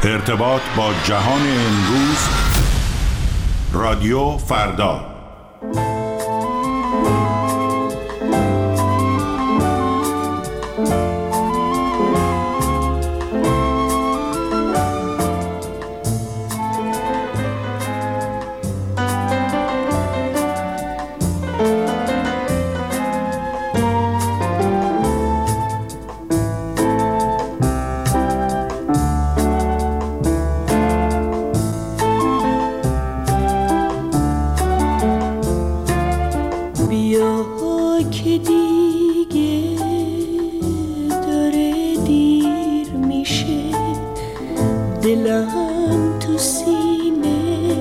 ارتباط با جهان امروز، رادیو فردا. دلم تو سینه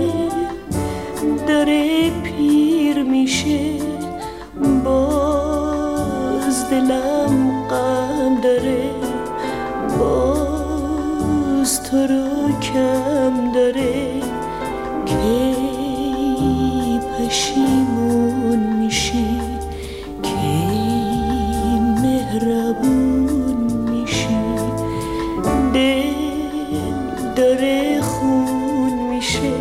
داره پیر میشه، باز دلم غم داره، باز تو رو کم داره. کی پشیمون میشی، کی مهربون میشی، دل داره خون میشه،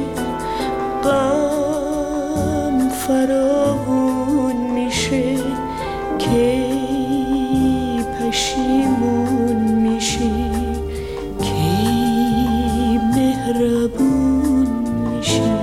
غم فراوون میشه. کی پشیمون میشی، کی مهربون میشی.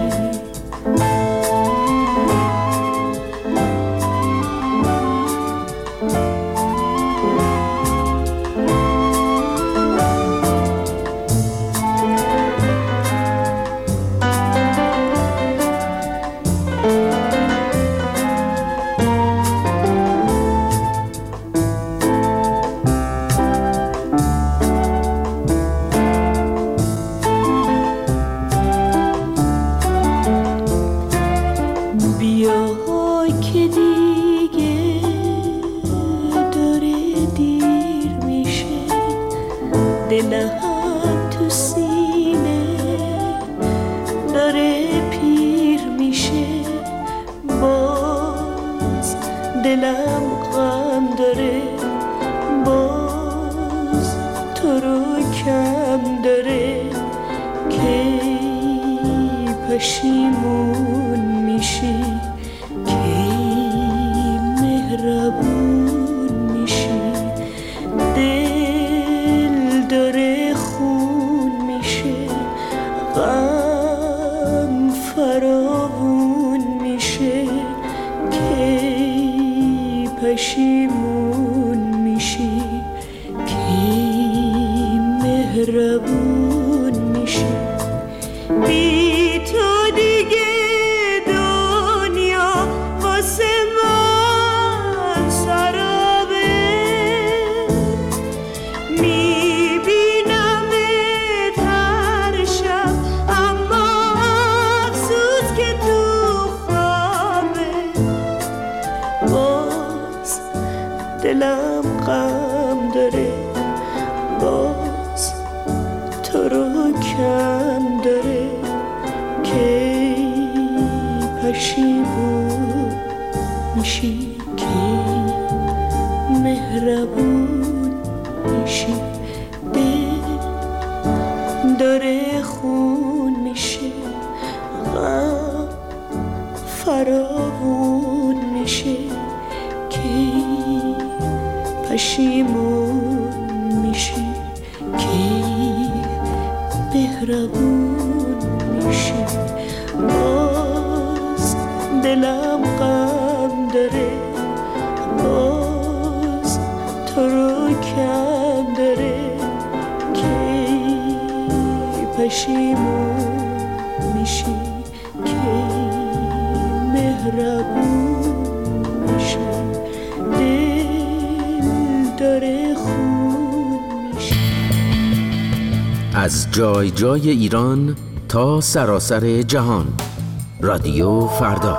دلم تو سینه داره پیر میشه، باز دلم غم داره، باز تو رو کم داره. کی پشیمون میشی، کی مهربون میشی، داره خون میشه، غم فراوون میشه. کی پشیمون میشی، کی مهربون میشی. بی تو دیگه دنیا واسه من سرابه، دلم غم داره، باز تو رو کم داره. کی پشیمون میشی، کی مهربون میشی، دل داره خون میشه، غم فراوون میشه. کی پشیمون میشی، کی مهربون میشی، باز دلم غم داره، باز تو رو کم داره. کی پشیمون میشی، کی مهربون میشی، داره خون میشه. از جای جای ایران تا سراسر جهان، رادیو فردا.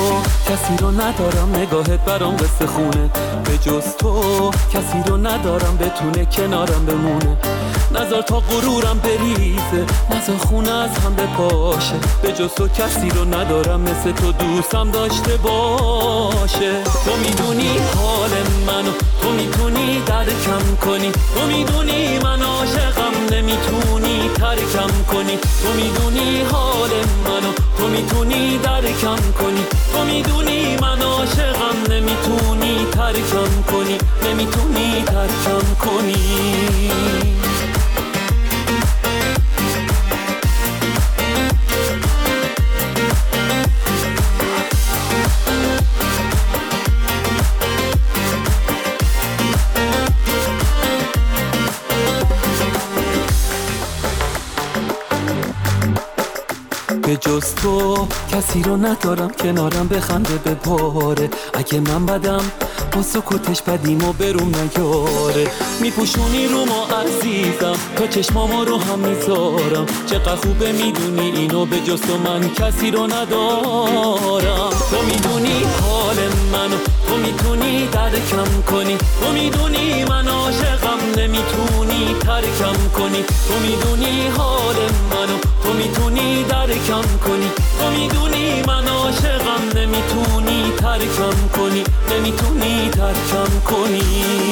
کسی رو ندارم نگاهت برام قصه خونه، به جز تو کسی رو ندارم بتونه کنارم بمونه. نذار تا غرورم بریزه، نذار خونه از هم بپاشه، به جز تو کسی رو ندارم مثل تو دوستم داشته باشه. تو میدونی حال منو، تو میتونی درکم کنی، تو میدونی من عاشقم نمیتونی ترکم کنی. تو میدونی حال منو، تو میتونی درکم کنی، تو میدونی من عاشقم نمیتونی ترکم کنی، نمیتونی ترکم کنی. به جز تو کسی رو ندارم کنارم بخنده بپاره. اگه من بدم با سکوتش بدیم و بروم نیاره. میپوشونی رو ما عزیزم، تا چشمامو رو هم میذارم. چقدر خوبه میدونی اینو، به جز تو من کسی رو ندارم. تو میدونی حال منو، تو میتونی درکم کنی، تو میدونی من عاشقم نمیتونی ترکم کنی. تو میدونی حال منو، تو میتونی درکم کنی، تو میدونی من عاشقم نمیتونی ترکم کنی، نمیتونی ترکم کنی.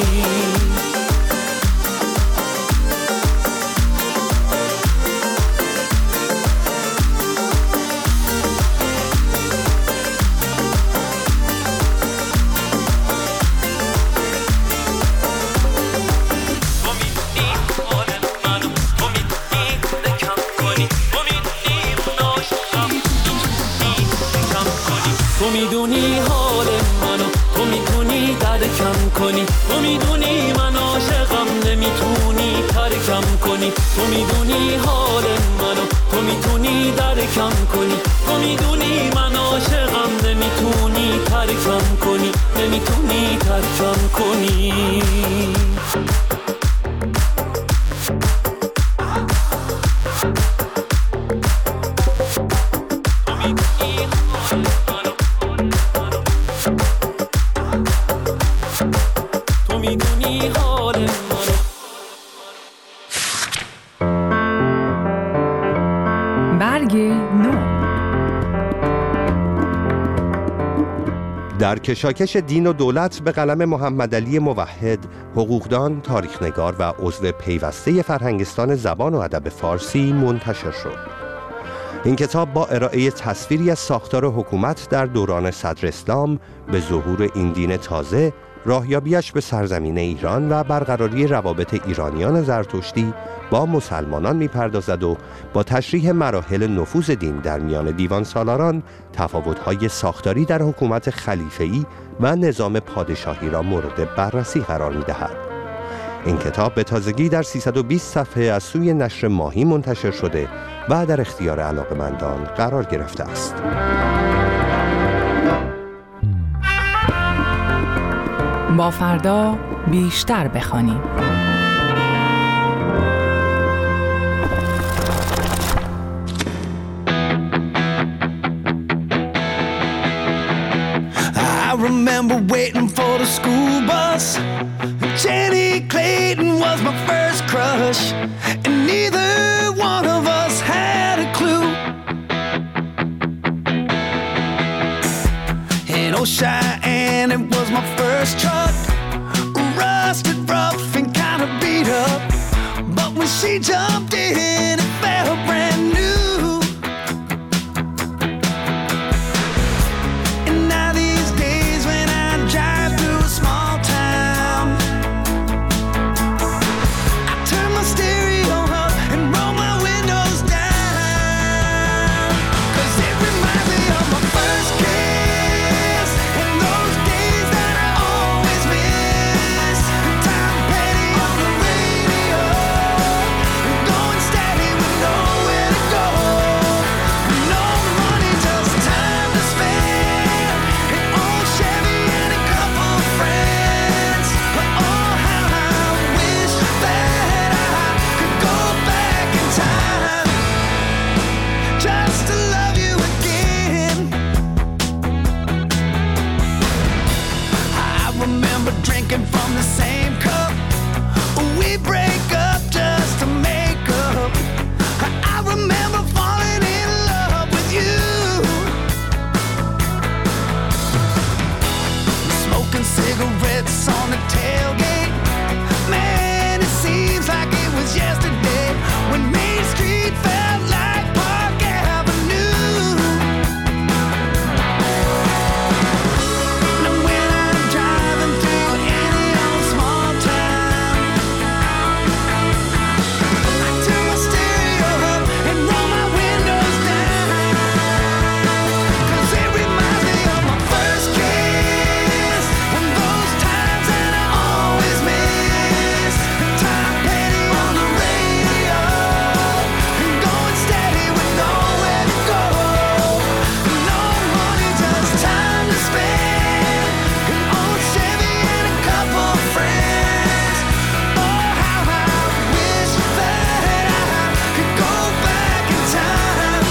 تو میدونی حال منو، تو میتونی درکم کنی، تو میدونی من عاشقم نمیتونی ترکم کنی. تو میدونی حال منو، تو میتونی درکم کنی، تو میدونی من عاشقم نمیتونی ترکم کنی، نمیتونی ترکم کنی. در کشاکش دین و دولت به قلم محمدعلی موحد، حقوقدان، تاریخنگار و عضو پیوسته فرهنگستان زبان و ادب فارسی منتشر شد. این کتاب با ارائه تصویری از ساختار حکومت در دوران صدر اسلام به ظهور این دین تازه، راهیابیش به سرزمین ایران و برقراری روابط ایرانیان زرتشتی با مسلمانان می‌پردازد و با تشریح مراحل نفوذ دین در میان دیوان سالاران، تفاوت‌های ساختاری در حکومت خلیفه‌ای و نظام پادشاهی را مورد بررسی قرار می‌دهد. این کتاب به تازگی در 320 صفحه از سوی نشر ماهی منتشر شده و در اختیار علاقه‌مندان قرار گرفته است. با فردا بیشتر بخوانیم. I remember waiting for the school bus. Jenny Clayton was my first crush, and neither one of us had a clue. In old Cheyenne, it was my first truck, rusted, rough, and kind of beat up. But when she jumped in, it felt brand new. Steady remember drinking from the same cup. We break up just to make up. I remember falling in love with you. Smoking cigarettes on the tailgate. Man, it seems like it was yesterday when Main Street felt like Park Avenue. Now when I'm driving through any old small town, I turn my stereo up and roll my windows down, 'cause it reminds me of my first kiss and those times that I always miss. Tom Petty on the radio and going steady with nowhere to go. No money, just time to spend. An old Chevy and a couple friends. Oh, how I wish that I could go back in time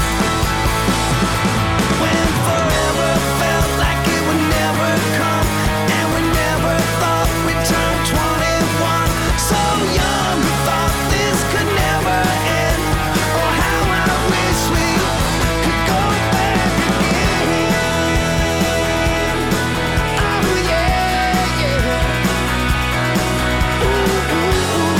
when forever felt like it would never come, and we never thought we'd turn 21. So young, we thought this could never end. Oh, how I wish we could go back again. Oh yeah, yeah. Ooh, ooh, ooh.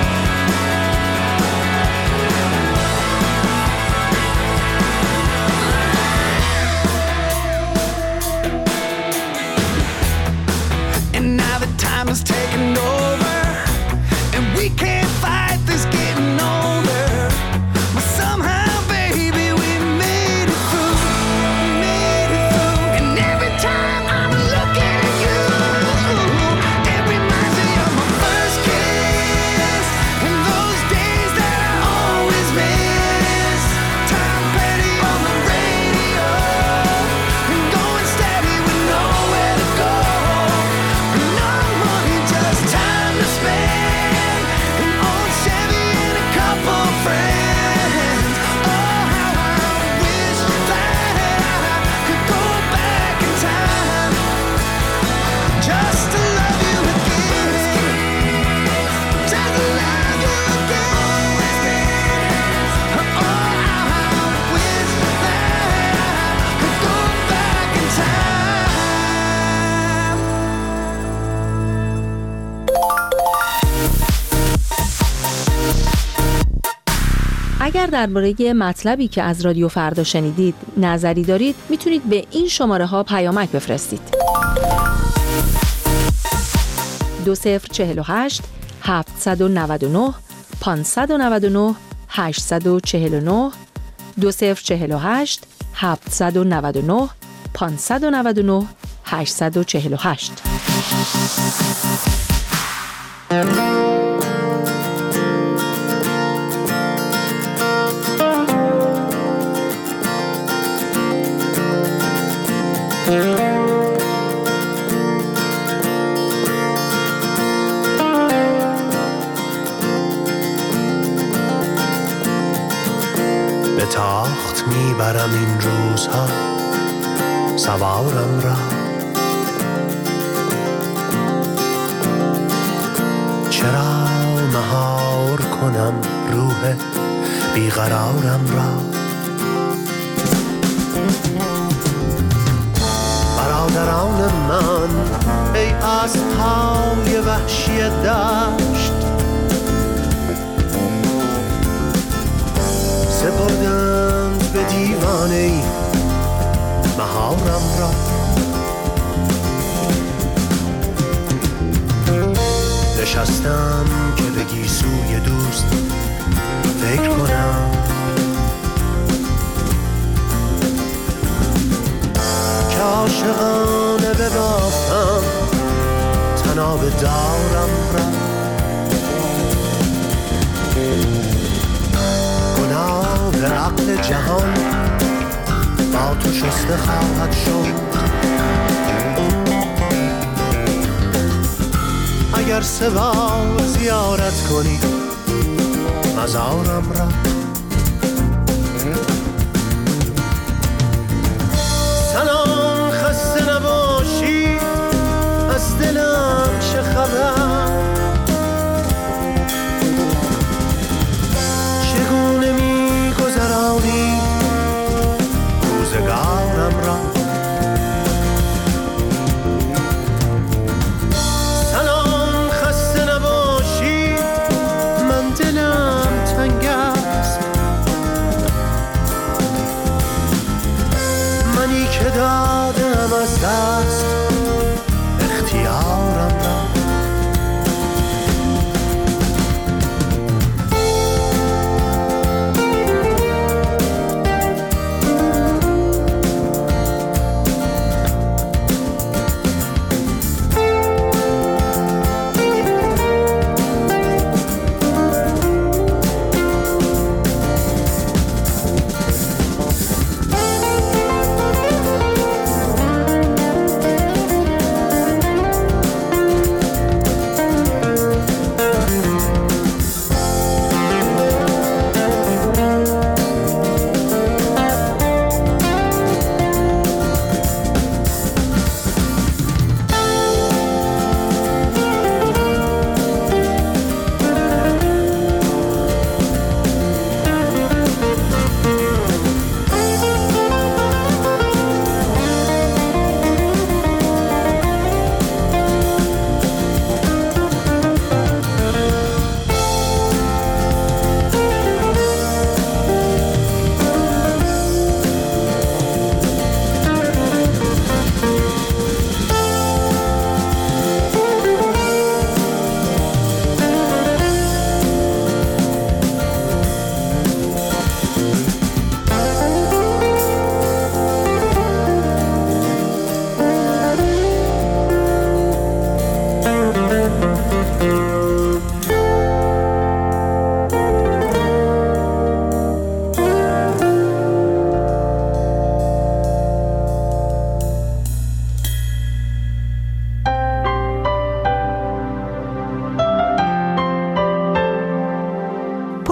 And now the time is taking over, and we can't fight this getting older. But somehow, baby, we made it through, made it through. And every time I'm looking at you, it reminds me of my first kiss and those days that I always miss. Tom Petty on the radio and going steady with nowhere to go. No money, just time to spend. An old Chevy and a couple friends. Oh, how I wish that I could go back in time just to love you again. Just to love you again. Oh, how I wish that I could go back in time. اگر درباره مطلبی که از رادیو فردا شنیدید نظری دارید، میتونید به این شماره ها پیامک بفرستید. 2048 799 599 849 2048 799 599 848. به تاخت میبرم این روزها سوارم را، چرا مهار کنم روح بیقرارم را. برادران من ای اسب‌های وحشی دشت، سپردند به دیوانه‌ای مهارم را. نشستم که به گیسوی دوست فکر کنم، که عاشقانه ببافم تناب دارم را. گناه عقل جهان با تو شسته خواهد شد، اگر سه بار زیارت کنی مزارم را. سلام، خسته نباشید، از دلم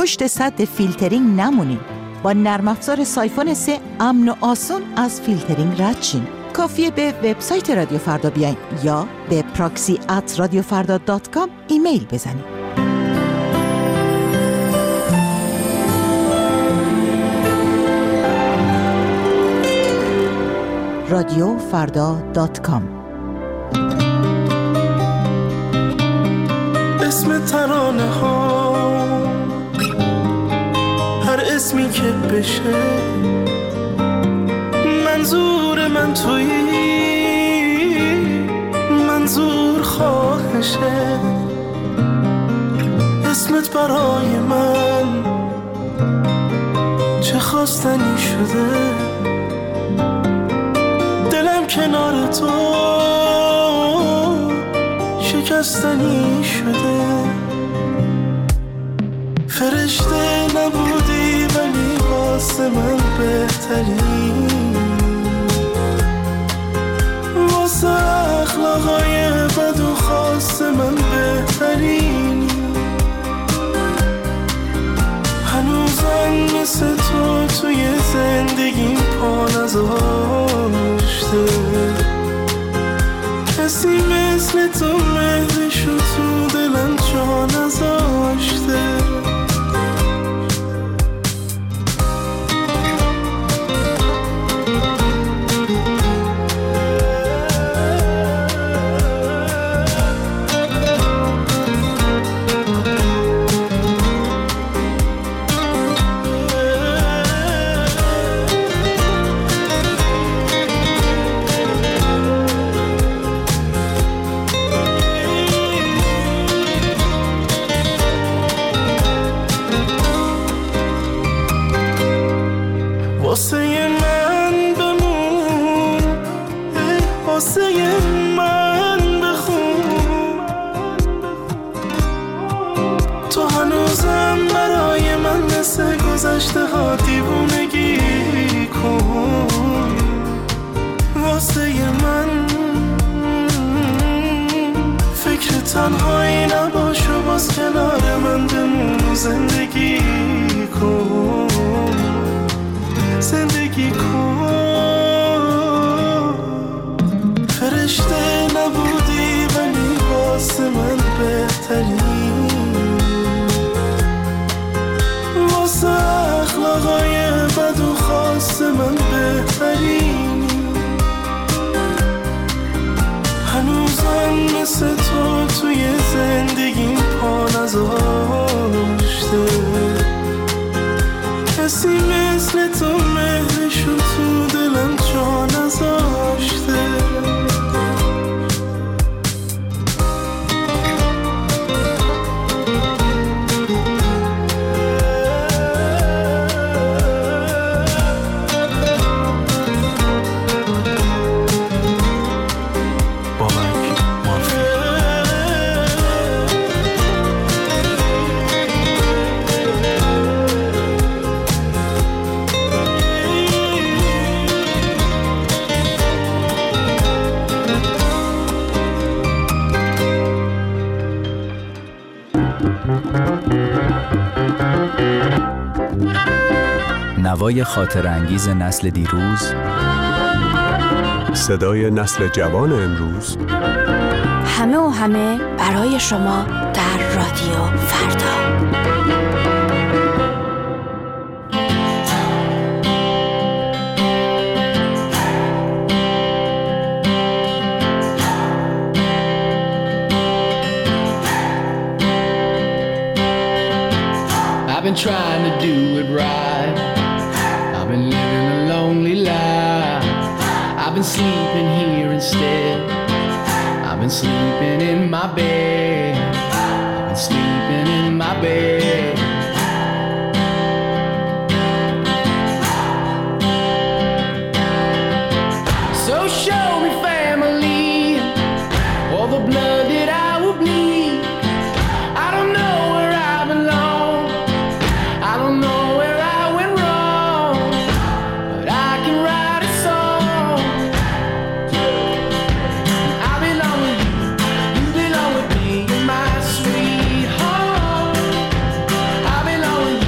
پشت سد فیلترینگ نمونین. با نرم افزار سایفون 3 امن و آسون از فیلترینگ رد شین. کافیه به وبسایت رادیو فردا بیاین یا به proxy@radiofarda.com ایمیل بزنید. radiofarda.com. اسم ترانه ها هر اسمی که بشه منظور من تویی، منظور خواهشه. اسمت برای من چه خواستنی شده، دلم کنار تو شکستنی شده. فرشته نبودی ولی واسه من بهتری، واسه اخلاقای بد و خاص من بهترین. هنوزم مثل تو توی زندگیم پا نذاشته، کسی مثل تو مهرشو تو دلم جا نذاشته. واسه من بمون، واسه من بخون، تو هنوزم برای من مثل گذشته ها دیوونگی کن. واسه من فکر تنهایی نباش و باز کنار من بمون، زندگی کن، زندگی کن. فرشته نبودی ولی واسه من بهتری، واسه اخلاقای بد و خاص من بهتری. هنوزم مثل تو توی زندگیم پا نذاشته، کسی مثل تو مهرشو تو دلم جا نذاشته. نوای خاطر انگیز نسل دیروز، صدای نسل جوان امروز، همه و همه برای شما در رادیو فردا. I've been trying to do it right. I've been living a lonely life. I've been sleeping here instead. I've been sleeping in my bed. I've been sleeping in my bed. So show me family, all the blood that I will bleed. I don't know where I belong. I don't know where I went wrong, but I can write a song. I belong with you, you belong with me, you're my sweetheart. I belong with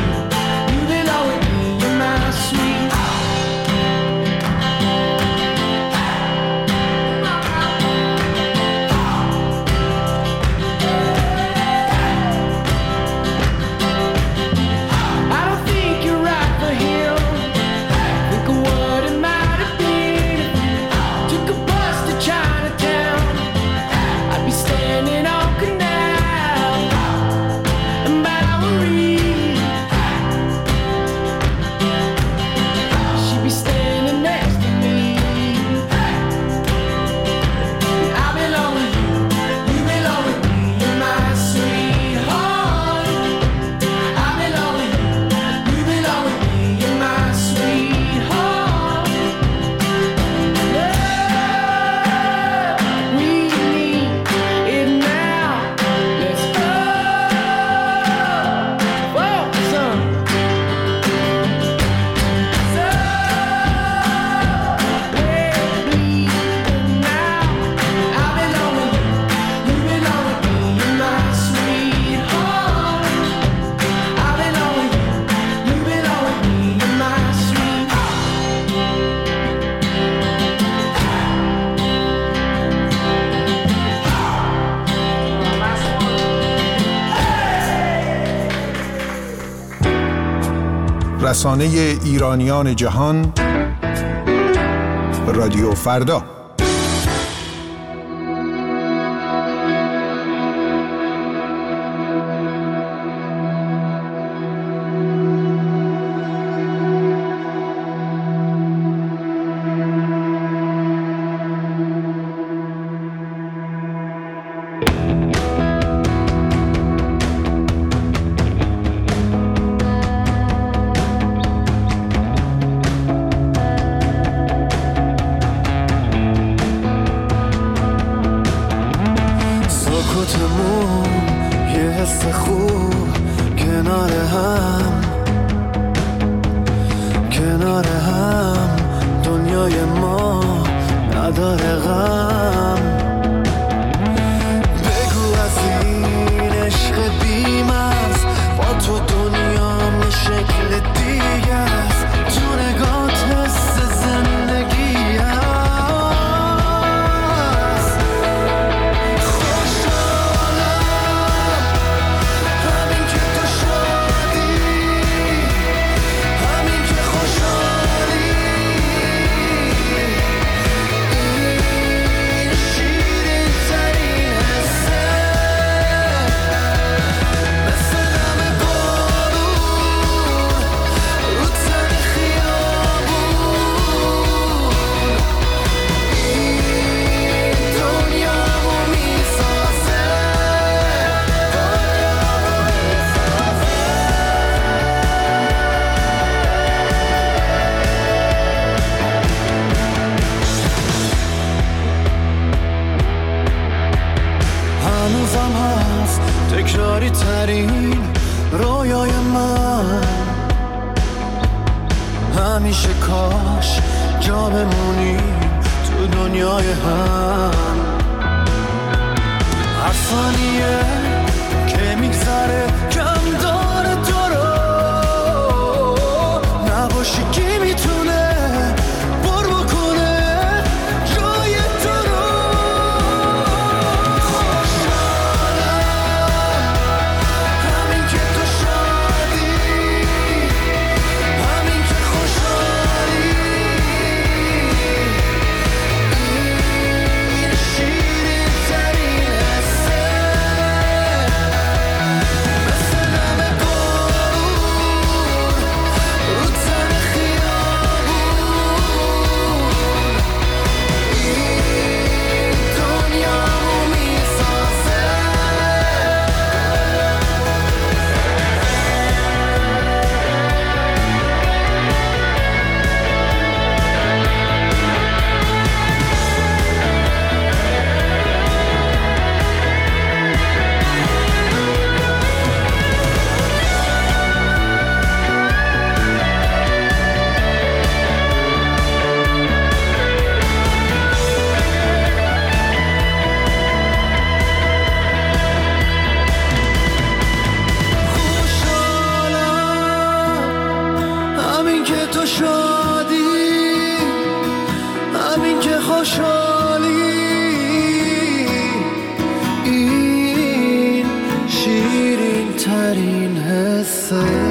رسانه ایرانیان جهان، رادیو فردا. همیشه کاش جا بمونیم تو دنیای هم. هر ثانیه که میگذره کم داره تو رو، نباشی کی میتونه پر بکنه جای تو رو. خوشحالم همین که تو شادی، همین که خوشحالی، این شیرین ترین حسه، مثل نم بارون رو تن خیابون، این دنیامو میسازه. همین که تو شادی، همین که خوشحالی، این شیرین ترین حسه.